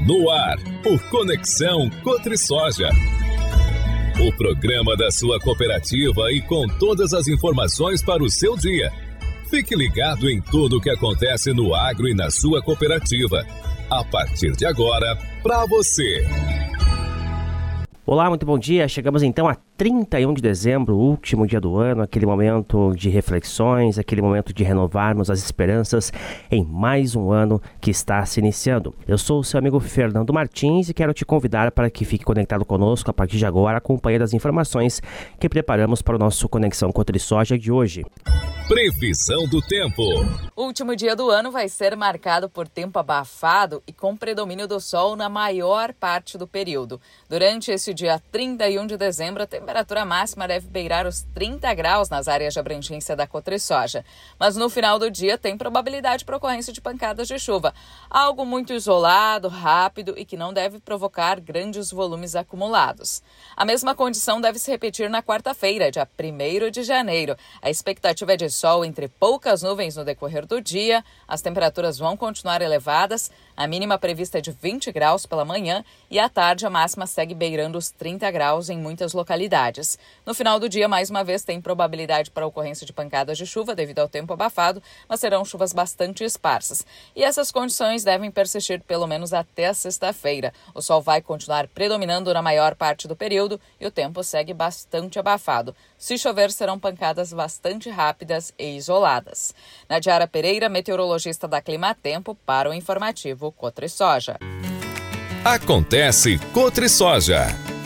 No ar, o Conexão Cotrisoja. O programa da sua cooperativa e com todas as informações para o seu dia. Fique ligado em tudo o que acontece no agro e na sua cooperativa. A partir de agora, para você. Olá, muito bom dia. Chegamos então a 31 de dezembro, último dia do ano, aquele momento de reflexões, aquele momento de renovarmos as esperanças em mais um ano que está se iniciando. Eu sou o seu amigo Fernando Martins e quero te convidar para que fique conectado conosco a partir de agora, acompanhando as informações que preparamos para o nosso Conexão Cotrisoja de hoje. Previsão do tempo. O último dia do ano vai ser marcado por tempo abafado e com predomínio do sol na maior parte do período. Durante esse dia 31 de dezembro, a temperatura máxima deve beirar os 30 graus nas áreas de abrangência da Cotrisoja. Mas no final do dia tem probabilidade para ocorrência de pancadas de chuva. Algo muito isolado, rápido e que não deve provocar grandes volumes acumulados. A mesma condição deve se repetir na quarta-feira, dia 1º de janeiro. A expectativa é de sol entre poucas nuvens no decorrer do dia. As temperaturas vão continuar elevadas. A mínima prevista é de 20 graus pela manhã e à tarde a máxima segue beirando os 30 graus em muitas localidades. No final do dia, mais uma vez, tem probabilidade para ocorrência de pancadas de chuva devido ao tempo abafado, mas serão chuvas bastante esparsas. E essas condições devem persistir pelo menos até a sexta-feira. O sol vai continuar predominando na maior parte do período e o tempo segue bastante abafado. Se chover, serão pancadas bastante rápidas e isoladas. Nadiara Pereira, meteorologista da Climatempo, para o informativo Cotrisoja. Acontece Cotrisoja.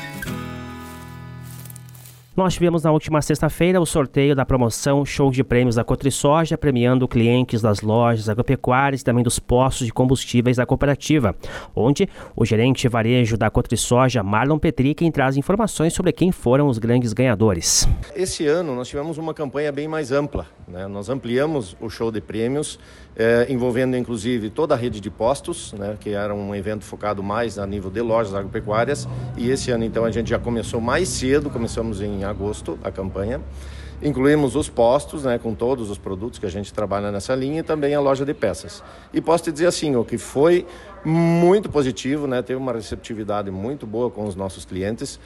Nós tivemos na última sexta-feira o sorteio da promoção Show de Prêmios da Cotrisoja, premiando clientes das lojas agropecuárias e também dos postos de combustíveis da cooperativa, onde o gerente varejo da Cotrisoja, Marlon Petri, quem traz informações sobre quem foram os grandes ganhadores. Esse ano nós tivemos uma campanha bem mais ampla, né? Nós ampliamos o show de prêmios, envolvendo inclusive toda a rede de postos, né? Que era um evento focado mais a nível de lojas agropecuárias, e esse ano então a gente já começou mais cedo, começamos em agosto a campanha. Incluímos os postos, né, com todos os produtos que a gente trabalha nessa linha, e também a loja de peças. E posso te dizer assim, o que foi muito positivo, né, teve uma receptividade muito boa com os nossos clientes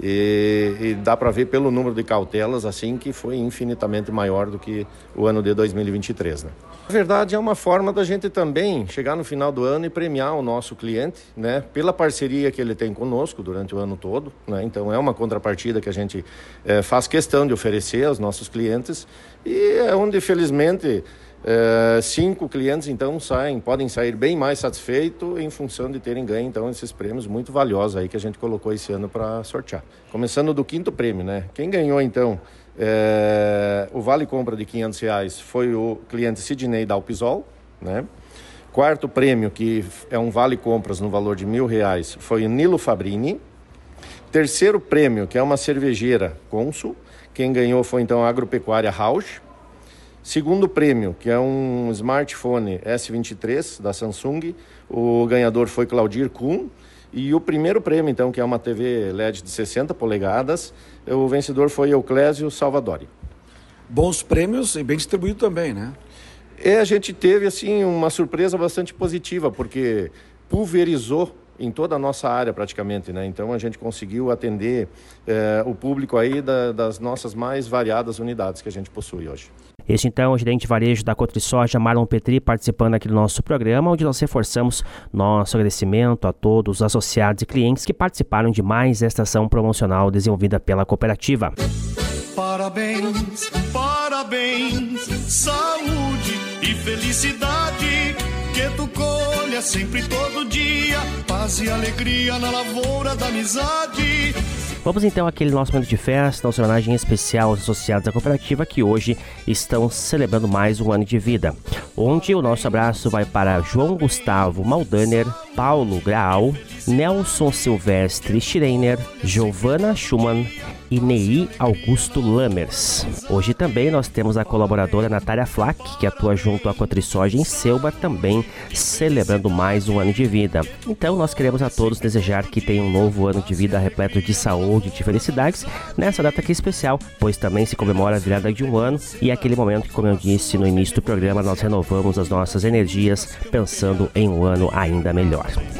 e dá para ver pelo número de cautelas assim que foi infinitamente maior do que o ano de 2023, né? Na verdade é uma forma da gente também chegar no final do ano e premiar o nosso cliente, né, pela parceria que ele tem conosco durante o ano todo, né? Então é uma contrapartida que a gente faz questão de oferecer aos nossos clientes e é onde felizmente 5 clientes então podem sair bem mais satisfeitos em função de terem ganho então esses prêmios muito valiosos aí que a gente colocou esse ano para sortear. Começando do 5º prêmio, né? Quem ganhou então o vale compra de R$500 foi o cliente Sidney da Alpisol, né? 4º prêmio, que é um vale compras no valor de R$1.000, foi o Nilo Fabrini. 3º prêmio, que é uma cervejeira Consul, quem ganhou foi então a Agropecuária Rausch. 2º prêmio, que é um smartphone S23 da Samsung, o ganhador foi Claudir Kuhn. E o 1º prêmio, então, que é uma TV LED de 60 polegadas, o vencedor foi Euclésio Salvadori. Bons prêmios e bem distribuído também, né? A gente teve, assim, uma surpresa bastante positiva, porque pulverizou em toda a nossa área praticamente, né? Então a gente conseguiu atender o público aí das nossas mais variadas unidades que a gente possui hoje. Este então é o gerente de varejo da Cotrisoja, Marlon Petri, participando aqui do nosso programa, onde nós reforçamos nosso agradecimento a todos os associados e clientes que participaram de mais esta ação promocional desenvolvida pela cooperativa. Parabéns, parabéns, saúde e felicidade, que tu colha sempre todo dia, paz e alegria na lavoura da amizade. Vamos então àquele nosso momento de festa, nossa homenagem especial aos associados da cooperativa que hoje estão celebrando mais um ano de vida, onde o nosso abraço vai para João Gustavo Maldaner, Paulo Graal, Nelson Silvestre Schreiner, Giovana Schumann e Ney Augusto Lammers. Hoje também nós temos a colaboradora Natália Flack, que atua junto à Cotrisoja em Selba, também celebrando mais um ano de vida. Então nós queremos a todos desejar que tenham um novo ano de vida repleto de saúde e de felicidades nessa data aqui especial, pois também se comemora a virada de um ano e é aquele momento que, como eu disse no início do programa, nós renovamos as nossas energias pensando em um ano ainda melhor.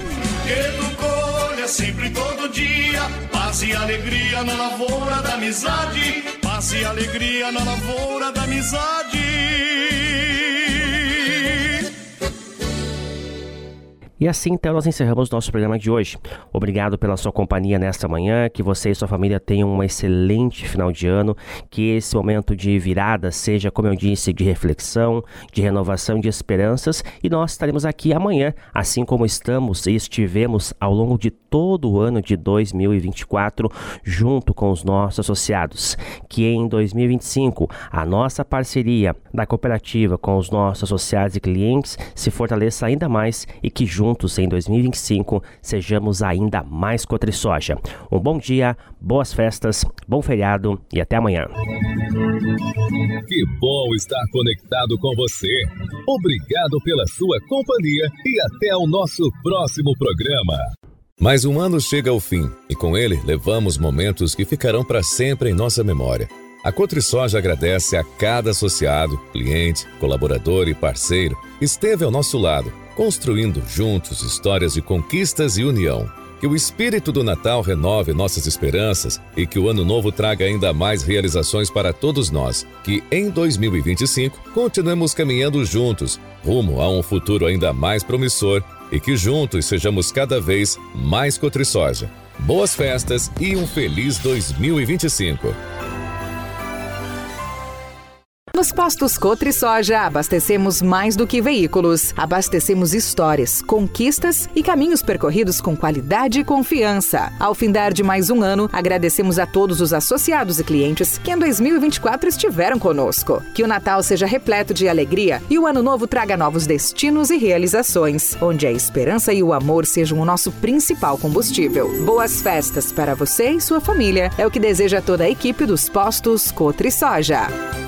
que tu colha sempre todo dia. Paz e alegria na lavoura da amizade. Paz e alegria na lavoura da amizade. E assim, então, nós encerramos nosso programa de hoje. Obrigado pela sua companhia nesta manhã, que você e sua família tenham um excelente final de ano, que esse momento de virada seja, como eu disse, de reflexão, de renovação, de esperanças, e nós estaremos aqui amanhã, assim como estamos e estivemos ao longo de todo o ano de 2024, junto com os nossos associados. Que em 2025, a nossa parceria da cooperativa com os nossos associados e clientes se fortaleça ainda mais e que juntos em 2025 sejamos ainda mais CotriSoja. Um bom dia, boas festas, bom feriado e até amanhã. Que bom estar conectado com você. Obrigado pela sua companhia e até o nosso próximo programa. Mais um ano chega ao fim e com ele levamos momentos que ficarão para sempre em nossa memória. A CotriSoja agradece a cada associado, cliente, colaborador e parceiro que esteve ao nosso lado, construindo juntos histórias de conquistas e união. Que o espírito do Natal renove nossas esperanças e que o ano novo traga ainda mais realizações para todos nós. Que em 2025 continuemos caminhando juntos, rumo a um futuro ainda mais promissor e que juntos sejamos cada vez mais CotriSoja. Boas festas e um feliz 2025! Nos postos CotriSoja, abastecemos mais do que veículos. Abastecemos histórias, conquistas e caminhos percorridos com qualidade e confiança. Ao findar de mais um ano, agradecemos a todos os associados e clientes que em 2024 estiveram conosco. Que o Natal seja repleto de alegria e o Ano Novo traga novos destinos e realizações, onde a esperança e o amor sejam o nosso principal combustível. Boas festas para você e sua família. É o que deseja toda a equipe dos postos CotriSoja.